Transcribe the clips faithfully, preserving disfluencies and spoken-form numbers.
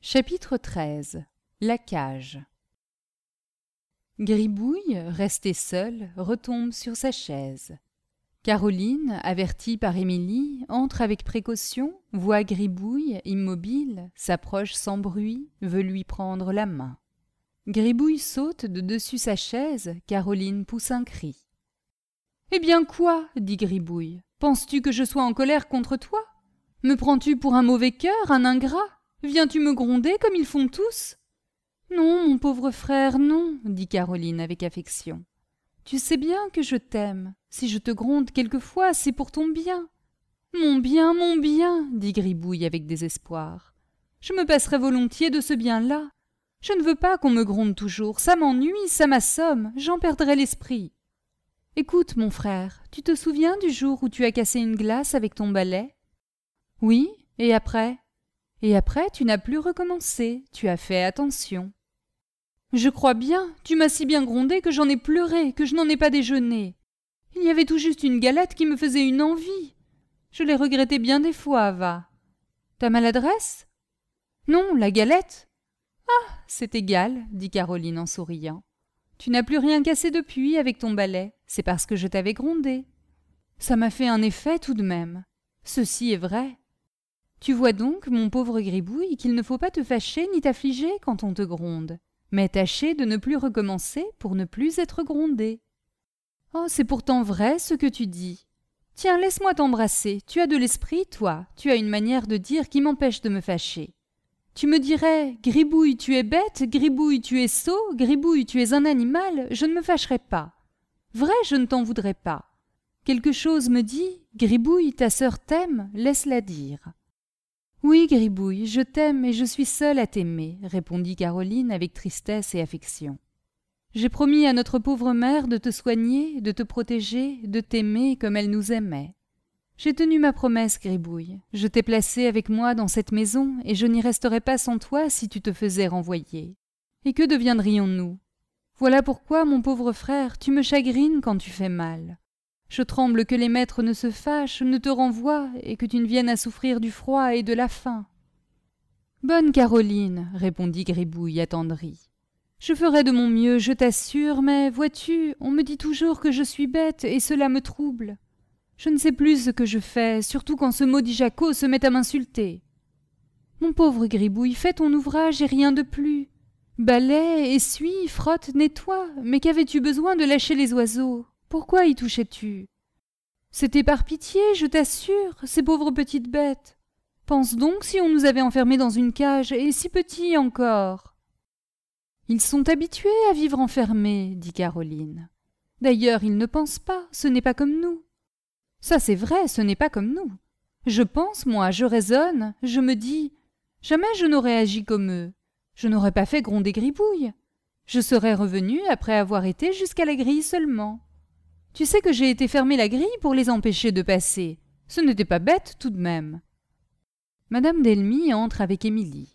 Chapitre treize. La cage. Gribouille, restée seule, retombe sur sa chaise. Caroline, avertie par Émilie, entre avec précaution, voit Gribouille, immobile, s'approche sans bruit, veut lui prendre la main. Gribouille saute de dessus sa chaise, Caroline pousse un cri. « Eh bien quoi ?» dit Gribouille. « Penses-tu que je sois en colère contre toi ? Me prends-tu pour un mauvais cœur, un ingrat ? Viens-tu me gronder comme ils font tous ?»« Non, mon pauvre frère, non, » dit Caroline avec affection. « Tu sais bien que je t'aime. Si je te gronde quelquefois, c'est pour ton bien. »« Mon bien, mon bien, » dit Gribouille avec désespoir. « Je me passerais volontiers de ce bien-là. Je ne veux pas qu'on me gronde toujours, ça m'ennuie, ça m'assomme, j'en perdrais l'esprit. » « Écoute, mon frère, tu te souviens du jour où tu as cassé une glace avec ton balai ? » ?»« Oui, et après ? » ?»« Et après, tu n'as plus recommencé, tu as fait attention. »« Je crois bien, tu m'as si bien grondé que j'en ai pleuré, que je n'en ai pas déjeuné. Il y avait tout juste une galette qui me faisait une envie. Je l'ai regretté bien des fois, va. Ta maladresse ? Non, la galette. Ah, c'est égal, dit Caroline en souriant. Tu n'as plus rien cassé depuis avec ton balai, c'est parce que je t'avais grondé. Ça m'a fait un effet tout de même. Ceci est vrai. Tu vois donc, mon pauvre Gribouille, qu'il ne faut pas te fâcher ni t'affliger quand on te gronde, mais tâcher de ne plus recommencer pour ne plus être grondé. Oh, c'est pourtant vrai ce que tu dis. Tiens, laisse-moi t'embrasser, tu as de l'esprit, toi, tu as une manière de dire qui m'empêche de me fâcher. Tu me dirais « Gribouille, tu es bête, Gribouille, tu es sot, Gribouille, tu es un animal », je ne me fâcherais pas. Vrai, je ne t'en voudrais pas. Quelque chose me dit « Gribouille, ta sœur t'aime, laisse-la dire. » « Oui, Gribouille, je t'aime et je suis seule à t'aimer, » répondit Caroline avec tristesse et affection. « J'ai promis à notre pauvre mère de te soigner, de te protéger, de t'aimer comme elle nous aimait. J'ai tenu ma promesse, Gribouille. Je t'ai placée avec moi dans cette maison et je n'y resterais pas sans toi si tu te faisais renvoyer. Et que deviendrions-nous ? Voilà pourquoi, mon pauvre frère, tu me chagrines quand tu fais mal. Je tremble que les maîtres ne se fâchent, ne te renvoient, et que tu ne viennes à souffrir du froid et de la faim. »« Bonne Caroline, » répondit Gribouille attendri. « Je ferai de mon mieux, je t'assure, mais, vois-tu, on me dit toujours que je suis bête, et cela me trouble. Je ne sais plus ce que je fais, surtout quand ce maudit Jacquot se met à m'insulter. Mon pauvre Gribouille, fais ton ouvrage et rien de plus. Balaie, essuie, frotte, nettoie, mais qu'avais-tu besoin de lâcher les oiseaux ? Pourquoi y touchais-tu ? C'était par pitié, je t'assure, ces pauvres petites bêtes. Pense donc si on nous avait enfermés dans une cage, et si petits encore. »« Ils sont habitués à vivre enfermés, » dit Caroline. « D'ailleurs, ils ne pensent pas, ce n'est pas comme nous. »« Ça c'est vrai, ce n'est pas comme nous. Je pense, moi, je raisonne, je me dis, jamais je n'aurais agi comme eux. Je n'aurais pas fait gronder Gribouille. Je serais revenue après avoir été jusqu'à la grille seulement. Tu sais que j'ai été fermer la grille pour les empêcher de passer. Ce n'était pas bête tout de même. » Madame Delmy entre avec Émilie.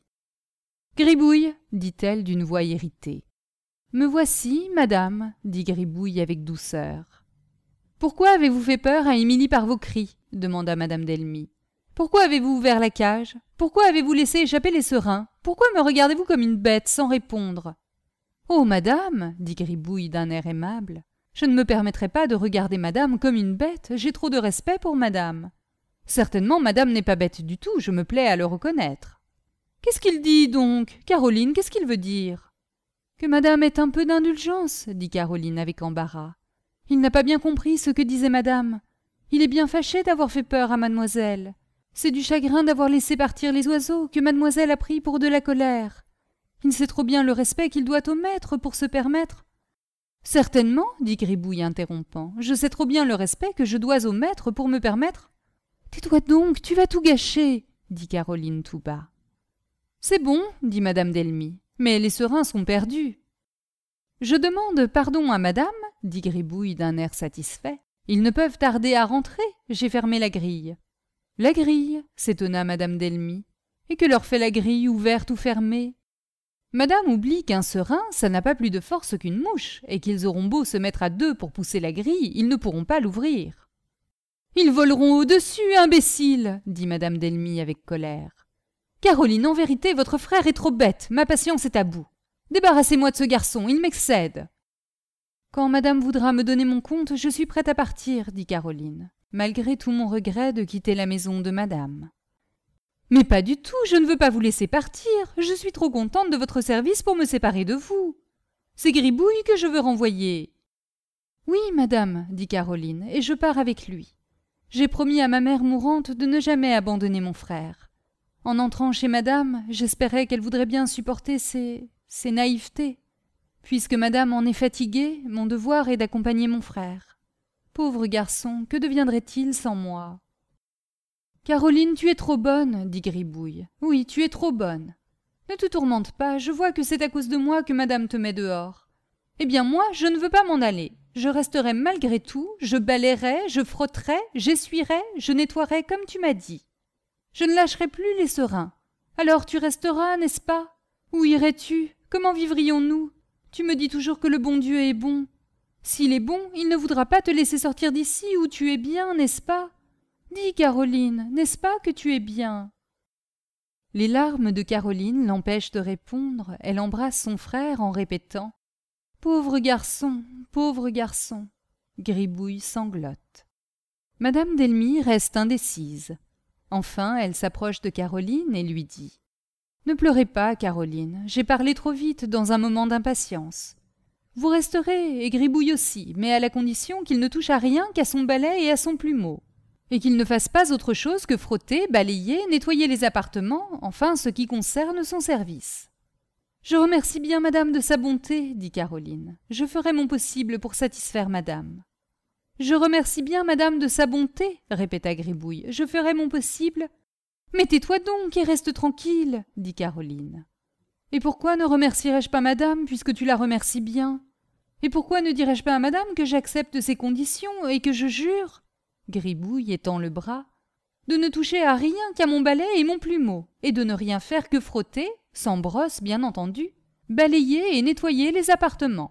« Gribouille, » dit-elle d'une voix irritée. « Me voici, madame, » dit Gribouille avec douceur. « Pourquoi avez-vous fait peur à Émilie par vos cris ?» demanda madame Delmy. « Pourquoi avez-vous ouvert la cage ? Pourquoi avez-vous laissé échapper les serins ? Pourquoi me regardez-vous comme une bête sans répondre ? »« Oh, madame, » dit Gribouille d'un air aimable, « je ne me permettrai pas de regarder madame comme une bête, j'ai trop de respect pour madame. Certainement, madame n'est pas bête du tout, je me plais à le reconnaître. »« Qu'est-ce qu'il dit donc ? Caroline, qu'est-ce qu'il veut dire ? » ?»« Que madame ait un peu d'indulgence, » dit Caroline avec embarras. « Il n'a pas bien compris ce que disait madame. Il est bien fâché d'avoir fait peur à mademoiselle. C'est du chagrin d'avoir laissé partir les oiseaux que mademoiselle a pris pour de la colère. Il sait trop bien le respect qu'il doit au maître pour se permettre. »« Certainement, » dit Gribouille interrompant, « je sais trop bien le respect que je dois au maître pour me permettre. »« Tais-toi donc, tu vas tout gâcher, » dit Caroline tout bas. « C'est bon, » dit madame Delmy, « mais les serins sont perdus. »« Je demande pardon à madame, » dit Gribouille d'un air satisfait. « Ils ne peuvent tarder à rentrer, j'ai fermé la grille. »« La grille ?» s'étonna madame Delmy. « Et que leur fait la grille, ouverte ou fermée ? Madame oublie qu'un serin, ça n'a pas plus de force qu'une mouche, et qu'ils auront beau se mettre à deux pour pousser la grille, ils ne pourront pas l'ouvrir. »« Ils voleront au-dessus, imbéciles !» dit madame Delmy avec colère. Caroline, en vérité, votre frère est trop bête, ma patience est à bout. Débarrassez-moi de ce garçon, il m'excède. Quand madame voudra me donner mon compte, je suis prête à partir, dit Caroline, malgré tout mon regret de quitter la maison de madame. Mais pas du tout, je ne veux pas vous laisser partir, je suis trop contente de votre service pour me séparer de vous. C'est Gribouille que je veux renvoyer. Oui, madame, dit Caroline, et je pars avec lui. J'ai promis à ma mère mourante de ne jamais abandonner mon frère. En entrant chez madame, j'espérais qu'elle voudrait bien supporter ses... ses naïvetés. Puisque madame en est fatiguée, mon devoir est d'accompagner mon frère. Pauvre garçon, que deviendrait-il sans moi? Caroline, tu es trop bonne, dit Gribouille. Oui, tu es trop bonne. Ne te tourmente pas, je vois que c'est à cause de moi que madame te met dehors. Eh bien moi, je ne veux pas m'en aller. Je resterai malgré tout, je balayerai, je frotterai, j'essuierai, je nettoierai comme tu m'as dit. Je ne lâcherai plus les serins. Alors tu resteras, n'est-ce pas? Où irais-tu? Comment vivrions-nous? Tu me dis toujours que le bon Dieu est bon. S'il est bon, il ne voudra pas te laisser sortir d'ici où tu es bien, n'est-ce pas? Dis, Caroline, n'est-ce pas que tu es bien? Les larmes de Caroline l'empêchent de répondre. Elle embrasse son frère en répétant « Pauvre garçon, pauvre garçon !» Gribouille sanglote. Madame Delmy reste indécise. Enfin, elle s'approche de Caroline et lui dit « Ne pleurez pas, Caroline, j'ai parlé trop vite dans un moment d'impatience. Vous resterez, et Gribouille aussi, mais à la condition qu'il ne touche à rien qu'à son balai et à son plumeau, et qu'il ne fasse pas autre chose que frotter, balayer, nettoyer les appartements, enfin ce qui concerne son service. » « Je remercie bien madame de sa bonté, dit Caroline. Je ferai mon possible pour satisfaire madame. »« Je remercie bien madame de sa bonté, répéta Gribouille. Je ferai mon possible. »« Mais tais-toi donc et reste tranquille, dit Caroline. »« Et pourquoi ne remercierais-je pas madame, puisque tu la remercies bien? Et pourquoi ne dirais-je pas à madame que j'accepte ses conditions et que je jure, Gribouille étend le bras, de ne toucher à rien qu'à mon balai et mon plumeau, et de ne rien faire que frotter, sans brosse bien entendu, balayer et nettoyer les appartements.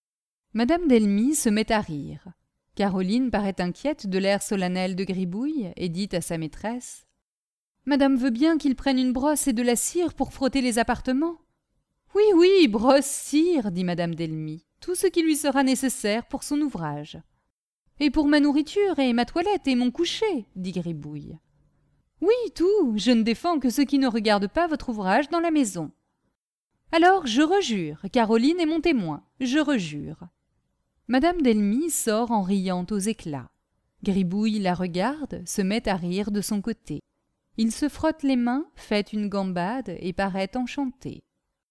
Madame Delmy se met à rire. Caroline paraît inquiète de l'air solennel de Gribouille et dit à sa maîtresse « Madame veut bien qu'il prenne une brosse et de la cire pour frotter les appartements ?»« Oui, oui, brosse, cire, dit madame Delmy, tout ce qui lui sera nécessaire pour son ouvrage. »« Et pour ma nourriture et ma toilette et mon coucher, dit Gribouille. »« Oui, tout, je ne défends que ceux qui ne regardent pas votre ouvrage dans la maison. »« Alors, je rejure, Caroline est mon témoin, je rejure. » Madame Delmy sort en riant aux éclats. Gribouille la regarde, se met à rire de son côté. Il se frotte les mains, fait une gambade et paraît enchanté.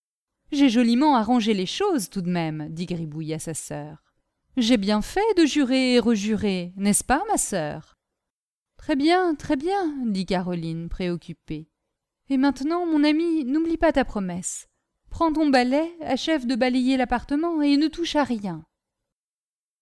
« J'ai joliment arrangé les choses tout de même, dit Gribouille à sa sœur. J'ai bien fait de jurer et rejurer, n'est-ce pas, ma sœur? Très bien, très bien, dit Caroline, préoccupée. Et maintenant, mon ami, n'oublie pas ta promesse. Prends ton balai, achève de balayer l'appartement et ne touche à rien.